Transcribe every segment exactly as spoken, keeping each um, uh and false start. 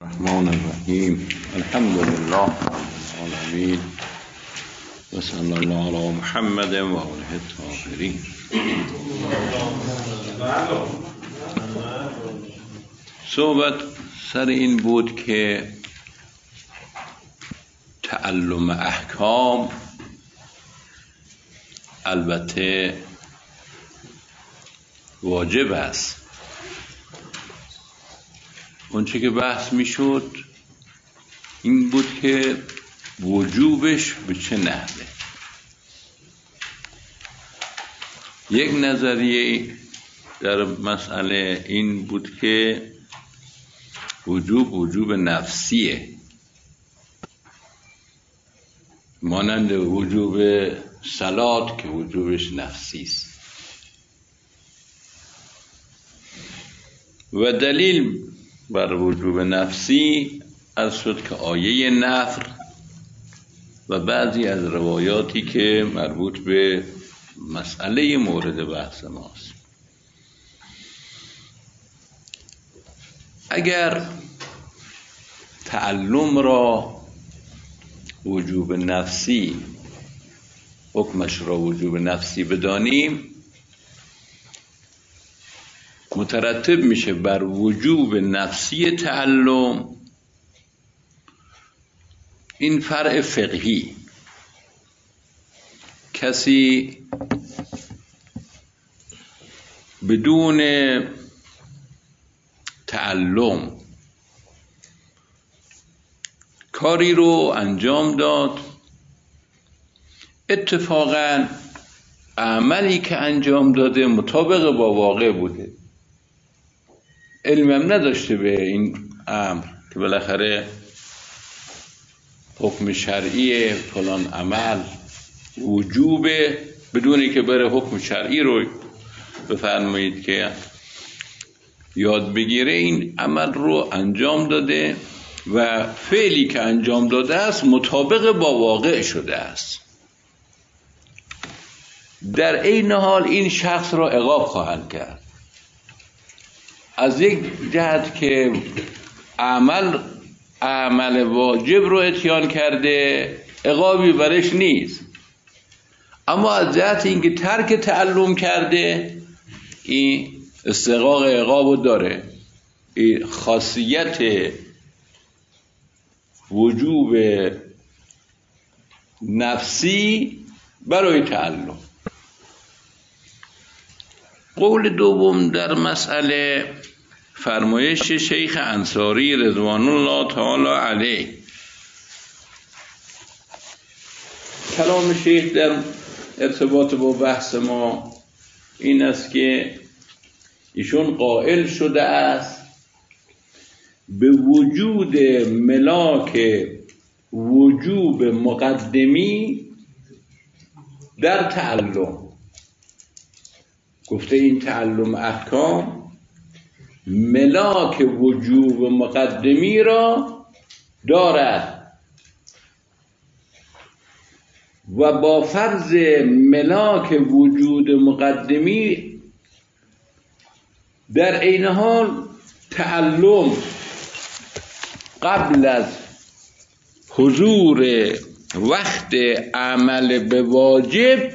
الرحمن الرحیم الحمد لله رب العالمین و صلی الله علی محمد و آله الطاهرین. صحبت سر این بود که تعلم احکام البته واجب است. اون چه که بحث میشد این بود که وجوبش به چه نحوه. یک نظریه در مسئله این بود که وجوب وجوب نفسیه، مانند وجوب صلات که وجوبش نفسی است. و دلیل بر وجوب نفسی از شد که آیه نفر و بعضی از روایاتی که مربوط به مسئله مورد بحث ماست. اگر تعلم را وجوب نفسی، حکمش را وجوب نفسی بدانیم، مترتب میشه بر وجوب نفسی تعلم این فرع فقهی. کسی بدون تعلم کاری رو انجام داد، اتفاقاً عملی که انجام داده مطابق با واقع بوده، علمم نداشته به این امر که بالاخره حکم شرعی فلان عمل وجوبه، بدونی که بره حکم شرعی رو بفرمایید که یاد بگیره، این عمل رو انجام داده و فعلی که انجام داده است مطابق با واقع شده است. در این حال این شخص را عقاب خواهند کرد، از یک جهت که عمل عمل واجب رو اتیان کرده عقابی برش نیست، اما از جهت اینکه ترک تعلم کرده این استحقاق عقاب رو داره. این خاصیت وجوب نفسی برای تعلم. قول دوم در مسئله فرمایش شیخ انصاری رضوان الله تعالی علیه. کلام شیخ در ارتباط با بحث ما این است که ایشون قائل شده است به وجود ملاک وجوب مقدمی در تعلم. گفته این تعلم احکام ملاک وجوب مقدمی را دارد و با فرض ملاک وجود مقدمی در عین حال تعلم قبل از حضور وقت عمل به واجب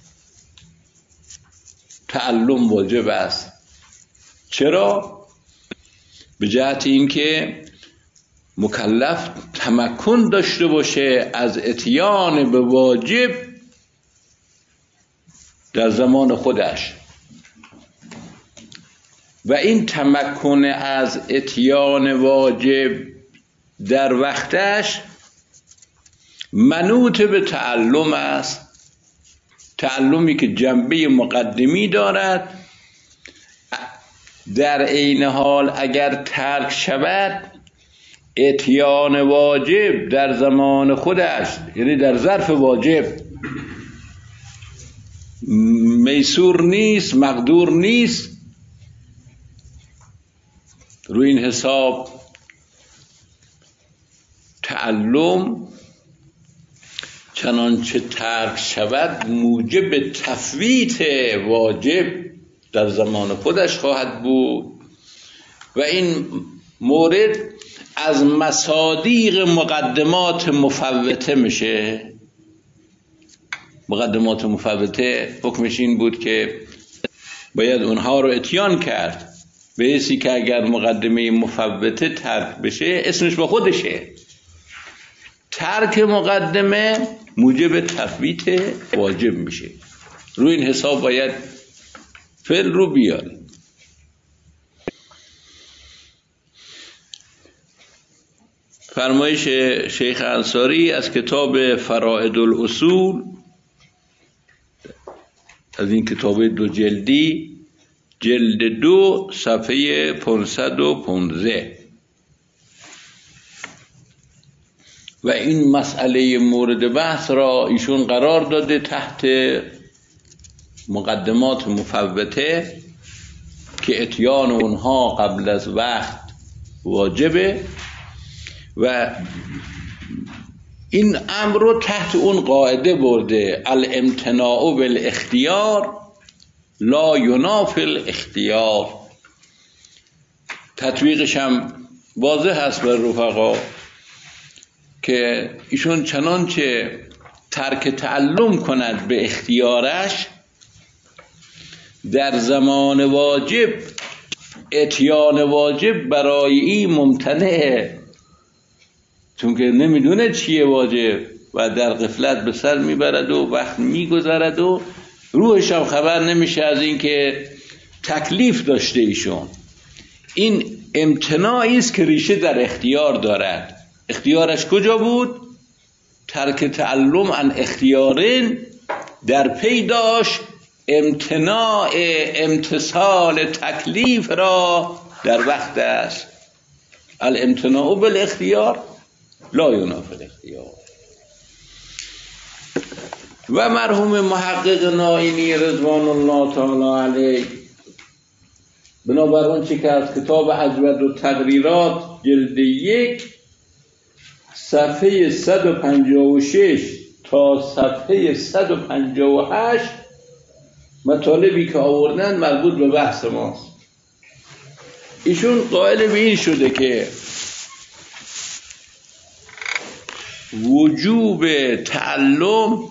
تعلم واجب است. چرا؟ به جهت اینکه مکلف تمکن داشته باشه از اتیان به واجب در زمان خودش، و این تمکن از اتیان واجب در وقتش منوط به تعلم است. تعلمی که جنبه مقدمی دارد، در عین حال اگر ترک شود اتیان واجب در زمان خودش، یعنی در ظرف واجب، میسور نیست، مقدور نیست. روی این حساب تعلم چنانچه ترک شود موجب تفویت واجب در زمان خودش خواهد بود و این مورد از مصادیق مقدمات مفوته میشه. مقدمات مفوته حکمش این بود که باید اونها رو اتیان کرد به حیثی که اگر مقدمه مفوته ترک بشه اسمش با خودشه. ترک مقدمه موجب تفویت واجب میشه. روی این حساب باید فعل رو بیاره. فرمایش شیخ انصاری از کتاب فرائد الاصول، از این کتاب دو جلدی، جلد دو صفحه پانصد و پانزده، و این مسئله مورد بحث را ایشون قرار داده تحت مقدمات مفوته که اتیان اونها قبل از وقت واجبه، و این امر رو تحت اون قاعده برده الامتناع بالاختیار لا ینافی الاختیار. تطبیقش هم واضح هست بر رفقا که ایشون چنانچه ترک تعلم کند به اختیارش، در زمان واجب اتیان واجب برای این ممتنعه، چون که نمیدونه چیه واجب و در غفلت به سر میبرد و وقت میگذرد و روحش هم خبر نمیشه از این که تکلیف داشته ایشون. این امتناعی است که ریشه در اختیار دارد. اختیارش کجا بود؟ ترک تعلم عن اختیارین در پی داشت امتناع امتثال تکلیف را در وقت است. الامتناع بالاختیار لا ینافی الاختیار. و مرحوم محقق نائینی رضوان الله تعالی علیه بنابر اون چی که از کتاب اجود و تقریرات جلد یک صفحه صد و پنجاه و شش تا صفحه صد و پنجاه و هشت مطالبی که آوردن مربوط به بحث ماست. ایشون قائل به این شده که وجوب تعلم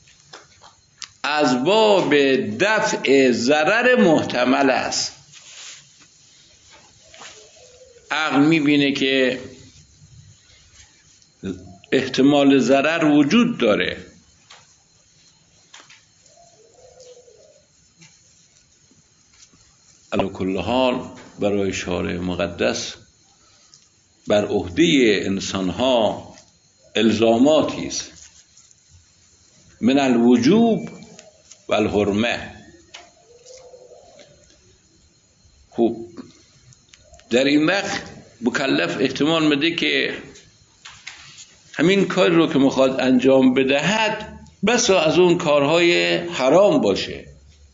از باب دفع ضرر محتمل است. عقل میبینه که احتمال ضرر وجود داره، علی کل حال برای شارع مقدس بر عهده انسانها الزاماتی است من الوجوب و الحرمه. خوب در این وقت مکلف احتمال میده که همین کار رو که میخواد انجام بدهد بسا از اون کارهای حرام باشه.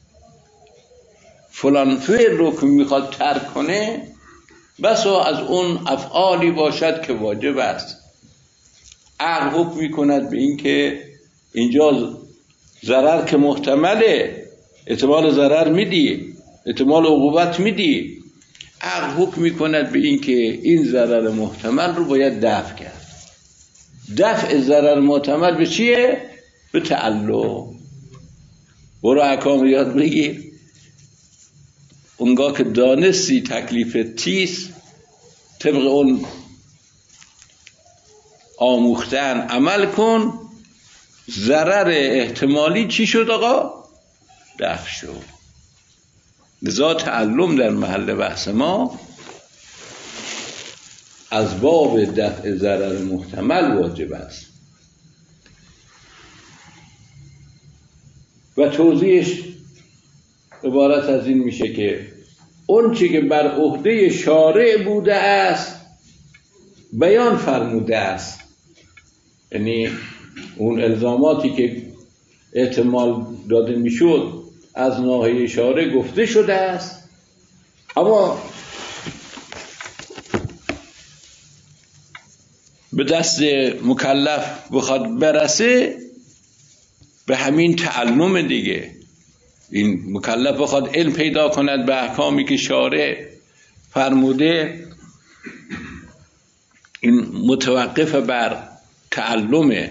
فلان فعل رو که میخواد ترک کنه بسا از اون افعالی باشد که واجب است. عقل حکم میکند به این که اینجا ضرر که محتمله، احتمال ضرر میدی، احتمال عقوبت میدی، عقل حکم میکند به این که این ضرر محتمل رو باید دفع کرد. دفع ضرر محتمل به چیه؟ به تعلم. برو احکام یاد بگیر، اونگاه که دانستی تکلیف تیست طبق اون آموختن عمل کن. ضرر احتمالی چی شد آقا؟ دفع شد. لذا تعلم در محل بحث ما از باب دفع ضرر محتمل واجب است. و توضیحش عبارت از این میشه که اون چی که بر عهده شارع بوده است بیان فرموده است، یعنی اون الزاماتی که احتمال داده میشد از ناحیه شارع گفته شده است، اما به دست مکلف بخواد برسه به همین تعلم دیگه. این مکلف بخواد علم پیدا کند به احکامی که شارع فرموده، این متوقف بر تعلمه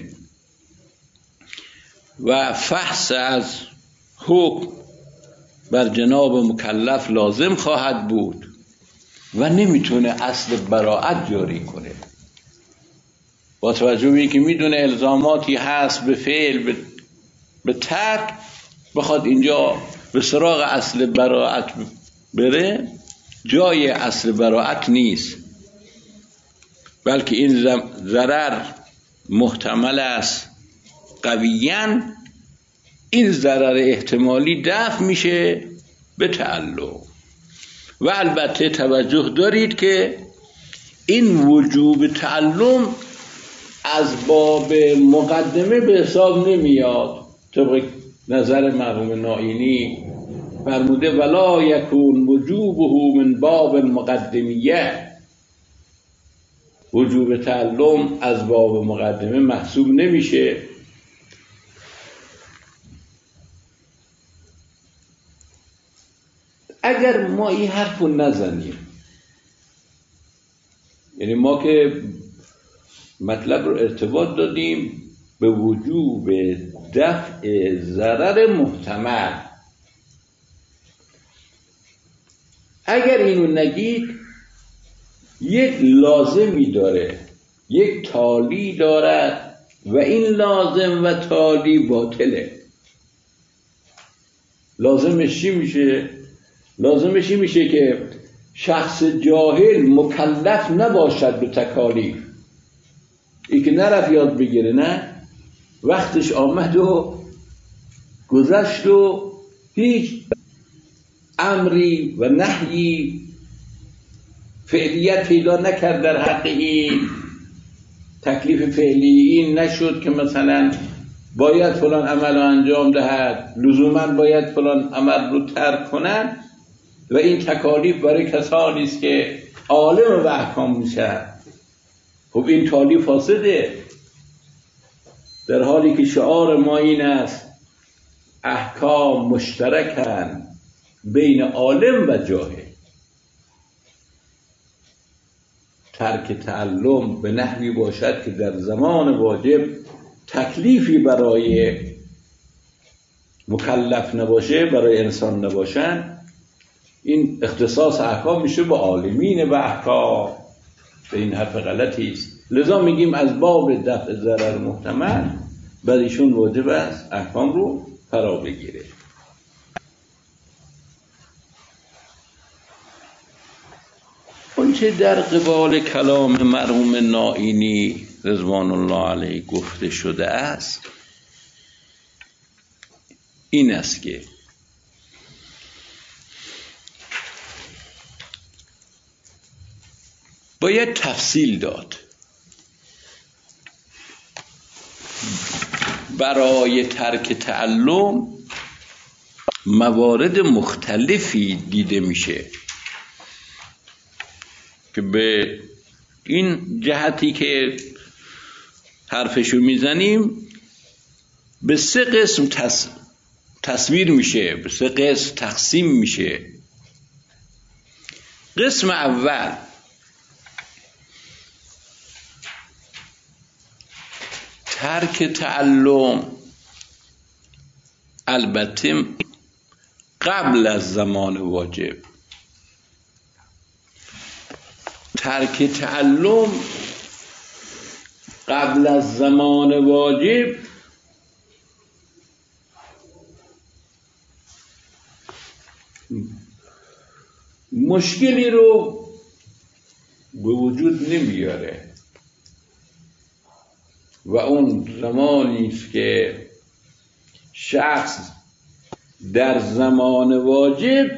و فحص از حکم بر جناب مکلف لازم خواهد بود و نمیتونه اصل براءت جاری کنه، با توجه به اینکه میدونه الزاماتی هست به فعل به ترک، بخواد اینجا به سراغ اصل براءت بره، جای اصل براءت نیست، بلکه این ضرر محتمل است قویاً، این ضرر احتمالی دفع میشه به تعلم. و البته توجه دارید که این وجوب تعلم از باب مقدمه به حساب نمیاد. طبق نظر مرحوم نائینی فرموده ولا یکون وجوبه من باب مقدمیه، وجوب تعلم از باب مقدمه محسوب نمیشه. اگر ما این حرف رو نزنیم، یعنی ما که مطلب رو ارتباط دادیم به وجوب دفع ضرر محتمل، اگر اینو نگید یک لازمی داره، یک تالی دارد و این لازم و تالی باطله. لازمش چی میشه؟ لازمش این میشه که شخص جاهل مکلف نباشد به تکالیف. ای که نرفت یاد بگیره، نه وقتش آمد و گذشت و هیچ امری و نهی فعلیت پیدا نکرد در حق این، تکلیف فعلی این نشد که مثلا باید فلان عمل رو انجام دهد، لزوما باید فلان عمل رو ترک کنند و این تکالیف برای کسانی است که عالم و احکام میشن. خب این تالی فاسده، در حالی که شعار ما این است احکام مشترکن بین عالم و جاهل. ترک تعلم به نحوی باشد که در زمان واجب تکلیفی برای مکلف نباشه، برای انسان نباشن، این اختصاص احکام میشه با عالمین و احکام. به این حرف غلطی است. لذا میگیم از باب دفع ضرر محتمل بر ایشون واجب است احکام رو فرا بگیره. اونچه در قبال کلام مرحوم نائینی رضوان الله علیه گفته شده است این است که باید تفصیل داد برای ترک تعلم. موارد مختلفی دیده میشه که به این جهتی که حرفشو میزنیم به سه قسم تص... تصویر میشه، به سه قسم تقسیم میشه. قسم اول ترک تعلم، البته قبل از زمان واجب. ترک تعلم قبل از زمان واجب مشکلی رو به وجود نمیاره و اون زمانی است که شخص در زمان واجب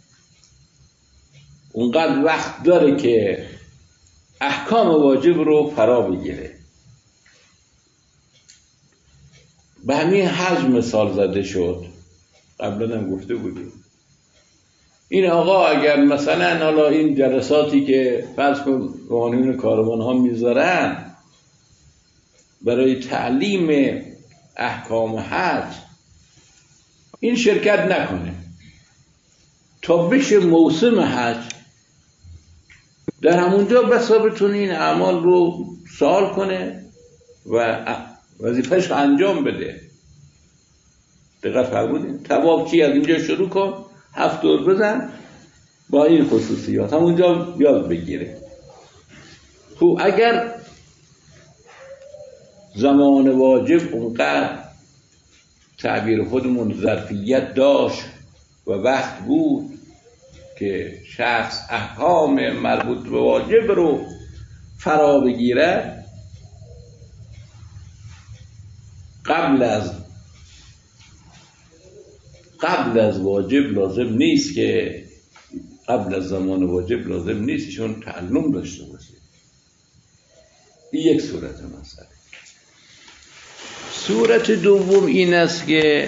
اونقدر وقت داره که احکام واجب رو فرا بگیره. به همین حجم مثال زده شد، قبلا هم گفته بودیم. این آقا اگر مثلا حالا این جلساتی که فرض کن قانون کاروان ها میذارن برای تعلیم احکام حج، این شرکت نکنه تا بشه موسم حج، در همونجا بسا بتونه این اعمال رو سوال کنه و وظیفهش رو انجام بده. دقت فرمودین؟ طواف چی؟ از اینجا شروع کن، هفت دور بزن، با این خصوصیات همونجا یاد بگیره. خب اگر زمان واجب اونقدر تعبیر خودمون ظرفیت داشت و وقت بود که شخص احکام مربوط به واجب رو فرا بگیرد، قبل از قبل از واجب لازم نیست که قبل از زمان واجب لازم نیست چون تعلم داشته باشه. این یک صورت مسئله. صورت دوم این است که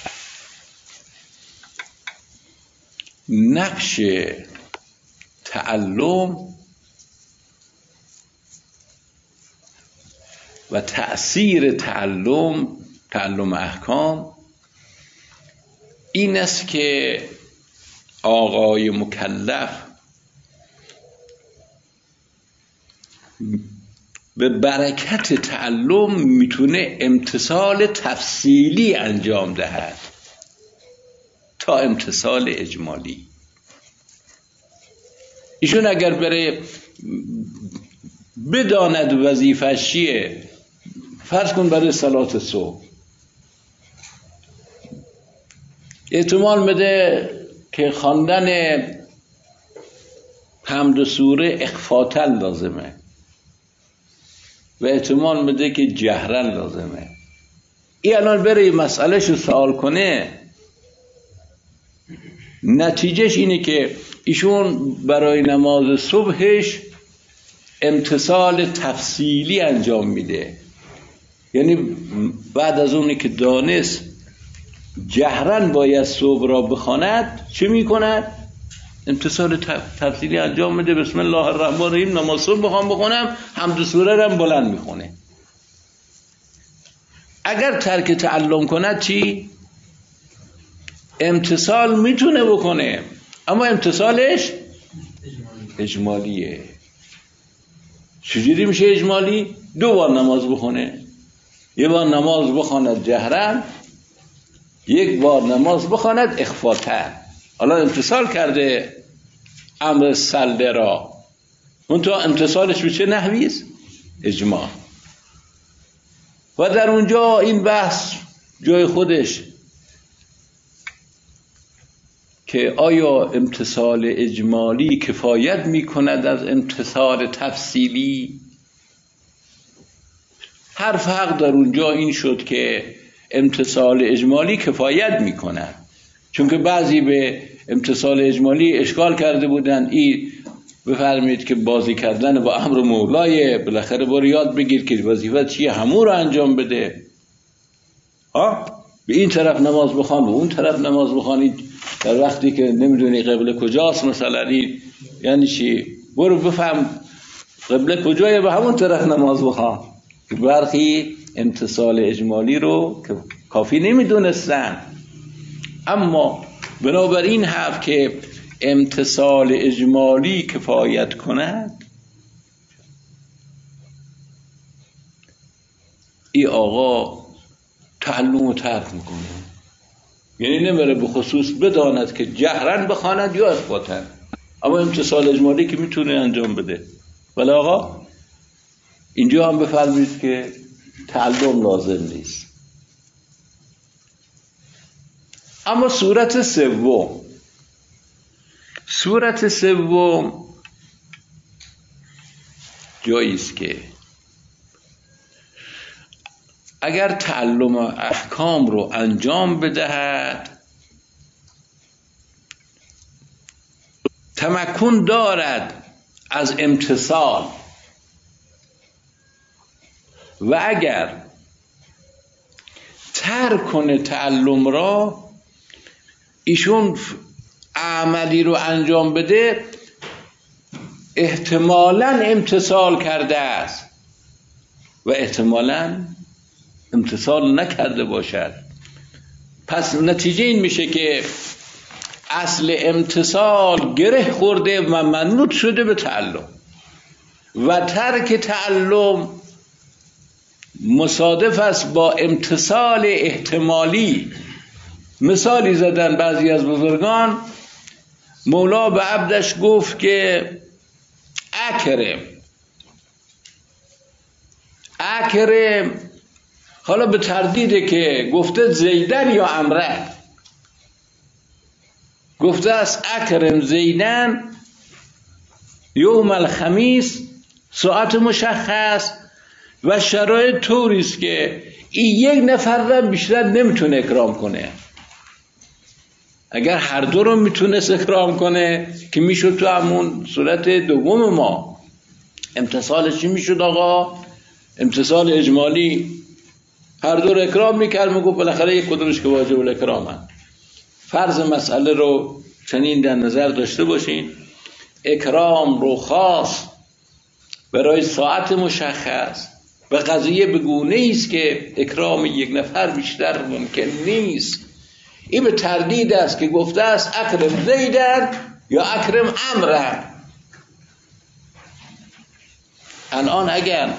نقش تعلم و تأثیر تعلم تعلم احکام این است که آقای مکلف به برکت تعلم میتونه امتثال تفصیلی انجام دهد تا امتثال اجمالی. ایشون اگر بره بداند وظیفه‌اش چیه، فرض کن برای صلات صبح احتمال بده که خواندن حمد و سوره اخفاتن لازمه و احتمال بده که جهرن لازمه. این الان بره مسئلهش رو سوال کنه، نتیجهش اینه که ایشون برای نماز صبحش امتثال تفصیلی انجام میده. یعنی بعد از اونی که دانست جهرن باید صبح را بخواند، چه میکند؟ امتثال تفصیلی انجام میده. بسم الله الرحمن الرحیم نماز صبح بخوام بخونم، حمد و سوره را بلند میخونه. اگر ترک تعلم کند چی؟ امتثال میتونه بکنه اما امتثالش اجمالیه. چجوری میشه اجمالی؟ دو بار نماز بخونه، یه بار نماز بخواند جهرن، یک بار نماز بخواند اخفاتن. حالا امتثال کرده امر سله را، اون تو امتثالش به چه نحویست؟ اجماع. و در اونجا این بحث جای خودش که آیا امتثال اجمالی کفایت میکند از امتثال تفصیلی؟ حرف حق در اونجا این شد که امتثال اجمالی کفایت میکند، چون که بعضی به امتثال اجمالی اشکال کرده بودن. این بفرمایید که بازی کردن با امر مولای، بالاخره برو یاد بگیر که وظیفه چیه، همون رو انجام بده. ها به این طرف نماز بخوان، به اون طرف نماز بخوانید در وقتی که نمیدونی قبله کجاست مثلا. این یعنی چی؟ برو بفهم قبله کجایه، به همون طرف نماز بخوان. برخی امتثال اجمالی رو که کافی نمیدونستن. اما بنابراین حرف که امتثال اجمالی کفایت کند، ای آقا تعلم رو ترک میکنه. یعنی نمیره به خصوص بداند که جهرن بخواند یا اخفاتن، اما امتثال اجمالی که میتونه انجام بده. ولی آقا اینجا هم بفرمایید که تعلم لازم نیست. اما صورت سوم صورت سوم جایی است که اگر تعلم احکام رو انجام بدهد، تمکن دارد از امتثال، و اگر ترک کنه تعلم را، ایشون عملی رو انجام بده احتمالاً امتثال کرده است و احتمالاً امتثال نکرده باشد. پس نتیجه این میشه که اصل امتثال گره خورده و منوط شده به تعلم. و ترک تعلم مصادف است با امتثال احتمالی. مثالی زدن بعضی از بزرگان، مولا به عبدش گفت که اکرم اکرم، حالا به تردیده که گفته زیدن یا امره، گفته است اکرم زیدن یوم الخمیس، ساعت مشخص و شرایط طوری است که این یک نفر را بیشتر نمیتونه اکرام کنه. اگر هر دو رو میتونست اکرام کنه که میشد تو همون صورت دوم ما. امتصالش چی میشد آقا؟ امتصال اجمالی، هر دو رو اکرام میکرد، میگفت بالاخره یک کدومش که واجب الاکرامن. فرض مسئله رو چنین در نظر داشته باشین، اکرام رو خاص برای ساعت مشخص و قضیه بگونه است که اکرام یک نفر بیشتر ممکن نیست. این به تردید است که گفته است اکرم زیدن یا اکرم امرن. الان اگر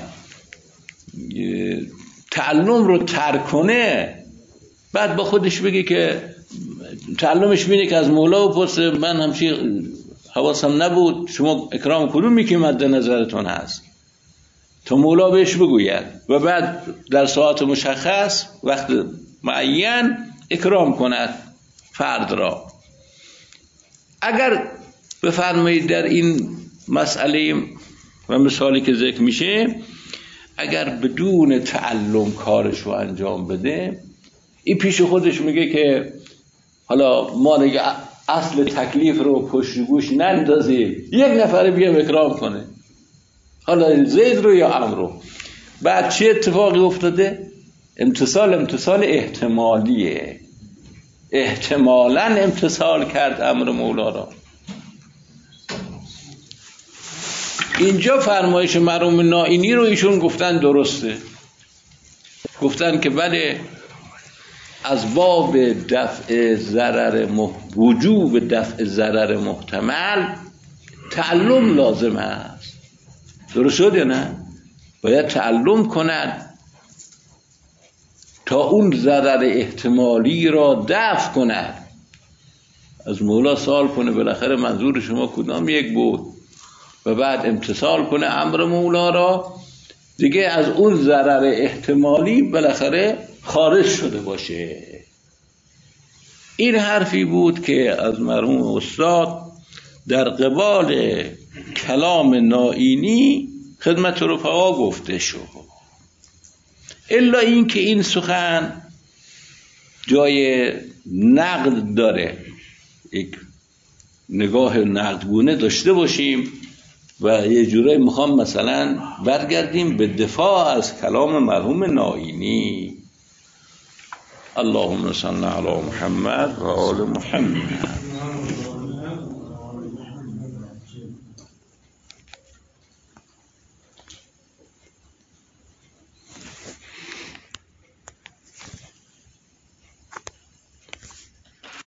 تعلم رو ترک کنه، بعد با خودش بگه که تعلمش بینه که از مولا بپرسه من همچی حواسم نبود، شما اکرام کدومی که مد نظرتون هست، تا مولا بهش بگوید و بعد در ساعت مشخص وقت معین اکرام کند فرد را. اگر بفرمایید در این مسئله و مثالی که ذکر میشه، اگر بدون تعلم کارش رو انجام بده، این پیش خودش میگه که حالا ما دیگه اصل تکلیف رو پشت گوش نندازیم، یک نفر بیام اکرام کنه، حالا زید رو یا عمرو رو. بعد چه اتفاقی افتاده؟ امتصال امتصال احتمالیه، احتمالاً امتصال کرد امر مولا را. اینجا فرمایش مرحوم نائینی رو ایشون گفتن درسته، گفتن که بله از باب دفع ضرر مح... وجوب دفع ضرر محتمل تعلم لازم است. درست شد یا نه؟ باید تعلم کند تا اون ضرر احتمالی را دفع کند. از مولا سوال کنه بالاخره منظور شما کدام یک بود، و بعد امتثال کنه امر مولا را، دیگه از اون ضرر احتمالی بالاخره خارج شده باشه. این حرفی بود که از مرحوم استاد در قبال کلام نائینی خدمت رفقا گفته شد. الا این که این سخن جای نقد داره، یک نگاه نقدگونه داشته باشیم و یه جورایی میخوام مثلا برگردیم به دفاع از کلام مرحوم نائینی. اللهم صل علی محمد و آل محمد.